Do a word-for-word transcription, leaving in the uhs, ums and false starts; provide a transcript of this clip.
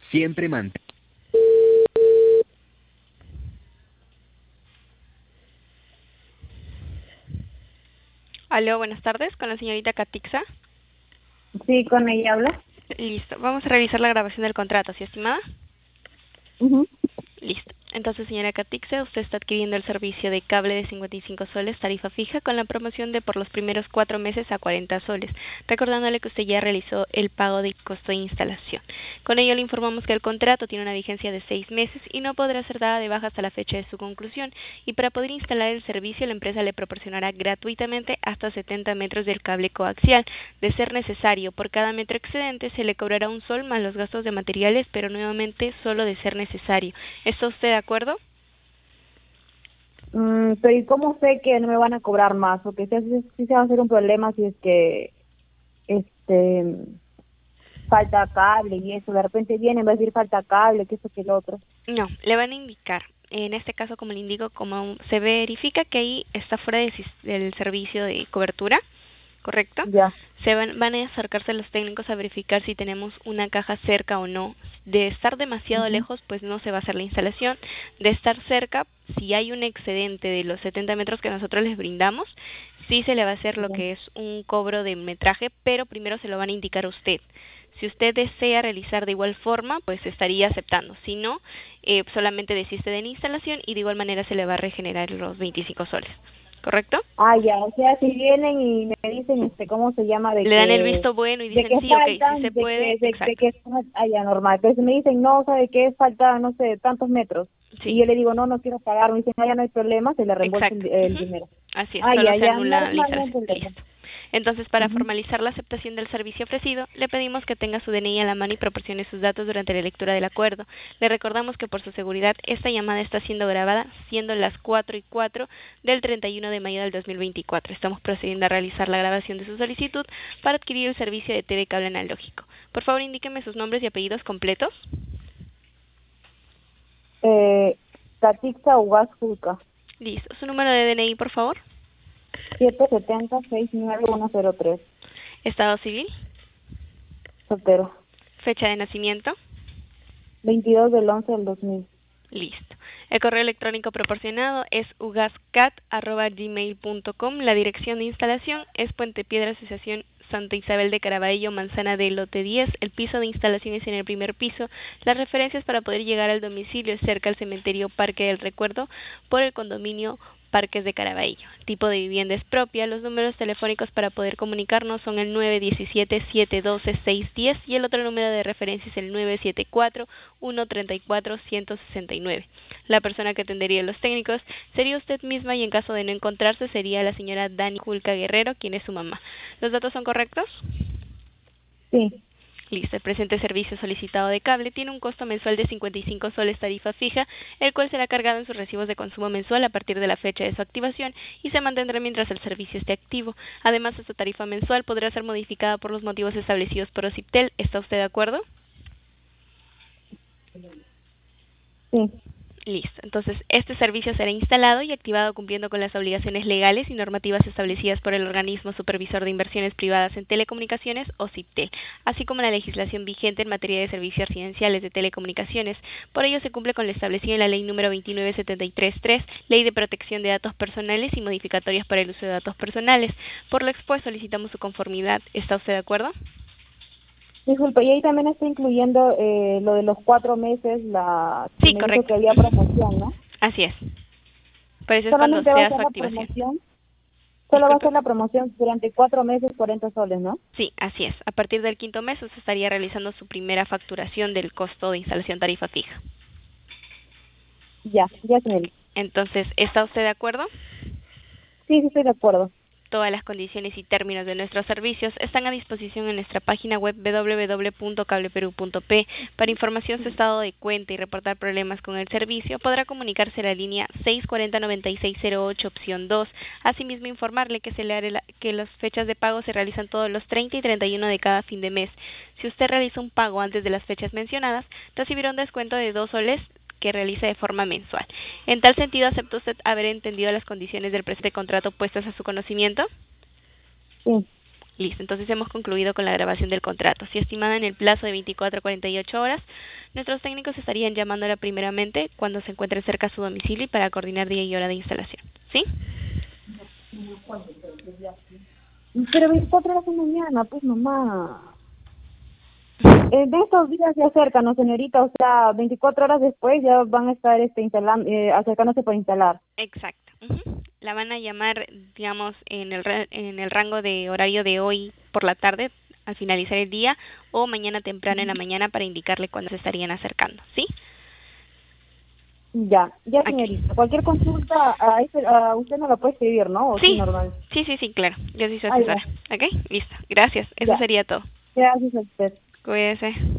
Siempre mantén. Aló, buenas tardes, con la señorita Catixa. Sí, con ella habla. Listo, vamos a revisar la grabación del contrato, ¿sí, estimada? Uh-huh. Listo. Entonces, señora Catixa, usted está adquiriendo el servicio de cable de cincuenta y cinco soles, tarifa fija, con la promoción de por los primeros cuatro meses a cuarenta soles, recordándole que usted ya realizó el pago de costo de instalación. Con ello le informamos que el contrato tiene una vigencia de seis meses y no podrá ser dada de baja hasta la fecha de su conclusión, y para poder instalar el servicio, la empresa le proporcionará gratuitamente hasta setenta metros del cable coaxial. De ser necesario, por cada metro excedente se le cobrará un sol más los gastos de materiales, pero nuevamente solo de ser necesario. ¿Está usted de acuerdo? Mm, pero ¿y cómo sé que no me van a cobrar más? Porque sí, sí, sí se va a hacer un problema si es que este falta cable y eso. De repente vienen, va a decir falta cable, que eso que el otro. No, le van a indicar. En este caso, como le indico, como se verifica que ahí está fuera de, del servicio de cobertura, ¿correcto? Ya. Se van, van a acercarse los técnicos a verificar si tenemos una caja cerca o no. De estar demasiado Uh-huh. lejos, pues no se va a hacer la instalación. De estar cerca, si hay un excedente de los setenta metros que nosotros les brindamos, sí se le va a hacer lo Ya. que es un cobro de metraje, pero primero se lo van a indicar a usted. Si usted desea realizar de igual forma, pues estaría aceptando. Si no, eh, solamente desiste de la instalación y de igual manera se le va a regenerar los veinticinco soles. ¿Correcto? Ah, ya, o sea, si vienen y me dicen, este, ¿cómo se llama? De Le dan el que, visto bueno y de dicen que sí, ok, sí se faltan, de puede, que, de, de exacto. que, ah, ya, normal. Entonces me dicen, no, ¿sabe qué? Falta, no sé, tantos metros. Y Sí, yo le digo, no, no quiero pagar. Me dicen, no, ya no hay problema, se le reembolsa exacto. el, el Ujú. dinero. Así es, Ah, solo ya, se ya, anula la normal, no hay instalación. problema. Listo. Entonces, para Ujú. formalizar la aceptación del servicio ofrecido, le pedimos que tenga su D N I a la mano y proporcione sus datos durante la lectura del acuerdo. Le recordamos que por su seguridad, esta llamada está siendo grabada, siendo las cuatro y cuatro del treinta y uno de mayo del dos mil veinticuatro. Estamos procediendo a realizar la grabación de su solicitud para adquirir el servicio de T V cable analógico. Por favor, indíqueme sus nombres y apellidos completos. Eh, Catixa Ugas Julca, Listo. Su número de D N I, por favor. siete siete cero seis nueve uno cero tres, Estado civil. soltero, Fecha de nacimiento. veintidós del once del dos mil. Listo. El correo electrónico proporcionado es ugascat arroba gmail punto com. La dirección de instalación es Puente Piedra, Asociación Santa Isabel de Caraballo, Manzana de Lote diez. El piso de instalación es en el primer piso. Las referencias para poder llegar al domicilio es cerca al cementerio Parque del Recuerdo por el condominio Parques de Caraballo. Tipo de vivienda es propia. Los números telefónicos para poder comunicarnos son el nueve uno siete, siete uno dos, seis uno cero y el otro número de referencia es el nueve siete cuatro, uno tres cuatro, uno cero seis nueve. La persona que atendería a los técnicos sería usted misma y en caso de no encontrarse sería la señora Dani Julca Guerrero, quien es su mamá. ¿Los datos son correctos? Sí. Listo, el presente servicio solicitado de cable tiene un costo mensual de cincuenta y cinco soles tarifa fija, el cual será cargado en sus recibos de consumo mensual a partir de la fecha de su activación y se mantendrá mientras el servicio esté activo. Además, esta tarifa mensual podrá ser modificada por los motivos establecidos por OCIPTEL. ¿Está usted de acuerdo? Sí. Listo. Entonces, este servicio será instalado y activado cumpliendo con las obligaciones legales y normativas establecidas por el Organismo Supervisor de Inversiones Privadas en Telecomunicaciones, OCIPTEL, así como la legislación vigente en materia de servicios residenciales de telecomunicaciones. Por ello, se cumple con lo establecido en la Ley número veintinueve setenta y tres tres, Ley de Protección de Datos Personales y modificatorias para el uso de datos personales. Por lo expuesto, solicitamos su conformidad. ¿Está usted de acuerdo? Disculpe, y ahí también está incluyendo eh, lo de los cuatro meses, la que Sí, me dijo correcto. que había promoción, ¿no? Así es. Por eso es cuando Solamente va a sea ser su la activación. promoción, solo va a Disculpe. ser la promoción durante cuatro meses, cuarenta soles, ¿no? Sí, así es. A partir del quinto mes usted estaría realizando su primera facturación del costo de instalación tarifa fija. Ya, ya señorita. Entonces, ¿está usted de acuerdo? Sí, sí estoy de acuerdo. Todas las condiciones y términos de nuestros servicios están a disposición en nuestra página web doble u doble u doble u punto cableperú punto pe. Para información su estado de cuenta y reportar problemas con el servicio, podrá comunicarse a la línea seis cuatro cero, nueve seis cero ocho, opción dos. Asimismo, informarle que, se le hará la, que las fechas de pago se realizan todos los treinta y treinta y uno de cada fin de mes. Si usted realiza un pago antes de las fechas mencionadas, recibirá un descuento de dos soles que realice de forma mensual. En tal sentido, ¿acepta usted haber entendido las condiciones del presente contrato puestas a su conocimiento? Sí. Listo, entonces hemos concluido con la grabación del contrato. Si estimada en el plazo de veinticuatro a cuarenta y ocho horas, nuestros técnicos estarían llamándola primeramente cuando se encuentre cerca a su domicilio y para coordinar día y hora de instalación. ¿Sí? Pero veinticuatro horas de mañana, pues mamá. Eh, de estos días se acercan, ¿no, señorita? O sea, veinticuatro horas después ya van a estar este, instalando, eh, acercándose para instalar. Exacto. Ujú. La van a llamar, digamos, en el, ra- en el rango de horario de hoy por la tarde, al finalizar el día, o mañana temprano en la mañana para indicarle cuándo se estarían acercando. ¿Sí? Ya, ya, Aquí. señorita. Cualquier consulta, a, ese- a usted no la puede escribir, ¿no? ¿O sí, Sí, normal? sí, sí, sí, claro. Yo soy su Ah, ya, asesora. ¿Ok? Listo. Gracias. Eso ya. sería todo. Gracias a usted. Cuídese.